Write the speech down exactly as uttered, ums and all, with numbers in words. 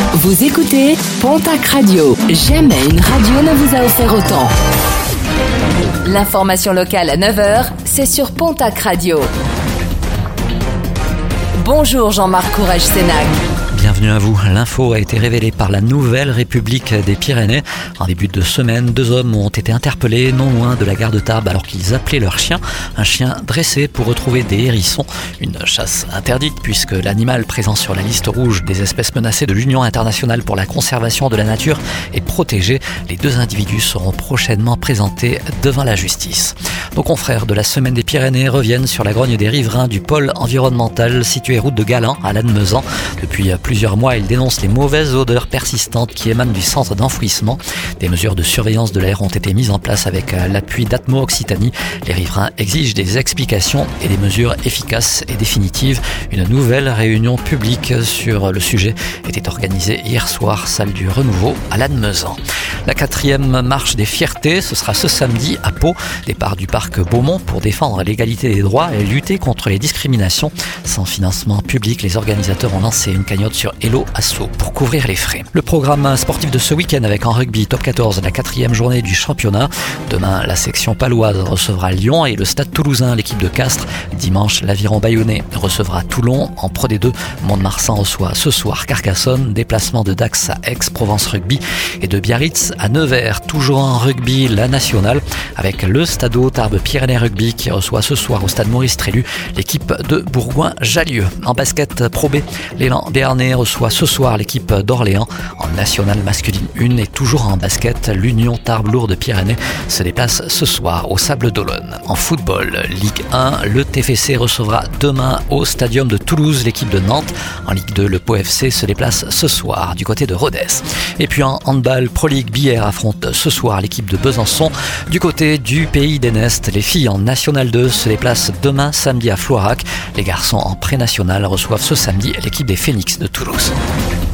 Vous écoutez Pontac Radio. Jamais une radio ne vous a offert autant. L'information locale à neuf heures, c'est sur Pontac Radio. Bonjour Jean-Marc Courage-Sénac. Bienvenue à vous. L'info a été révélée par la Nouvelle République des Pyrénées. En début de semaine, deux hommes ont été interpellés non loin de la gare de Tarbes alors qu'ils appelaient leur chien, un chien dressé pour retrouver des hérissons. Une chasse interdite puisque l'animal présent sur la liste rouge des espèces menacées de l'Union internationale pour la conservation de la nature est protégé. Les deux individus seront prochainement présentés devant la justice. Nos confrères de la Semaine des Pyrénées reviennent sur la grogne des riverains du pôle environnemental situé route de Galan à Lannemezan. Depuis plusieurs mois, ils dénoncent les mauvaises odeurs persistantes qui émanent du centre d'enfouissement. Des mesures de surveillance de l'air ont été mises en place avec l'appui d'Atmo Occitanie. Les riverains exigent des explications et des mesures efficaces et définitives. Une nouvelle réunion publique sur le sujet était organisée hier soir, salle du Renouveau à Lannemezan. La quatrième marche des fiertés, ce sera ce samedi à Pau, départ du parc Beaumont pour défendre l'égalité des droits et lutter contre les discriminations. Sans financement public, les organisateurs ont lancé une cagnotte sur Hello Asso pour couvrir les frais. Le programme sportif de ce week-end avec en rugby top quatorze, la quatrième journée du championnat. Demain, la section paloise recevra Lyon et le stade toulousain, l'équipe de Castres. Dimanche, l'Aviron Bayonnais recevra Toulon. En Pro D deux, Mont-de-Marsan reçoit ce soir Carcassonne. Déplacement de Dax à Aix-Provence Rugby et de Biarritz à Nevers. Toujours en rugby, la nationale avec le Stado Tarbes Pyrénées Rugby qui reçoit ce soir au stade Maurice Trélu l'équipe de Bourgoin-Jallieu. En basket Pro B, l'élan Béarnais reçoit ce soir l'équipe d'Orléans. En nationale masculine un et toujours en basket, l'Union Tarbes Lourdes Pyrénées se déplace ce soir au Sable d'Olonne. En football, Ligue un, le T F C recevra demain au Stadium de Toulouse l'équipe de Nantes. En Ligue deux, le Pau F C se déplace ce soir du côté de Rodez. Et puis en handball, Pro League Billère affronte ce soir l'équipe de Besançon. Du côté du Pays d'Enest, les filles en National deux se déplacent demain samedi à Floirac. Les garçons en pré-national reçoivent ce samedi l'équipe des Phoenix de Toulouse.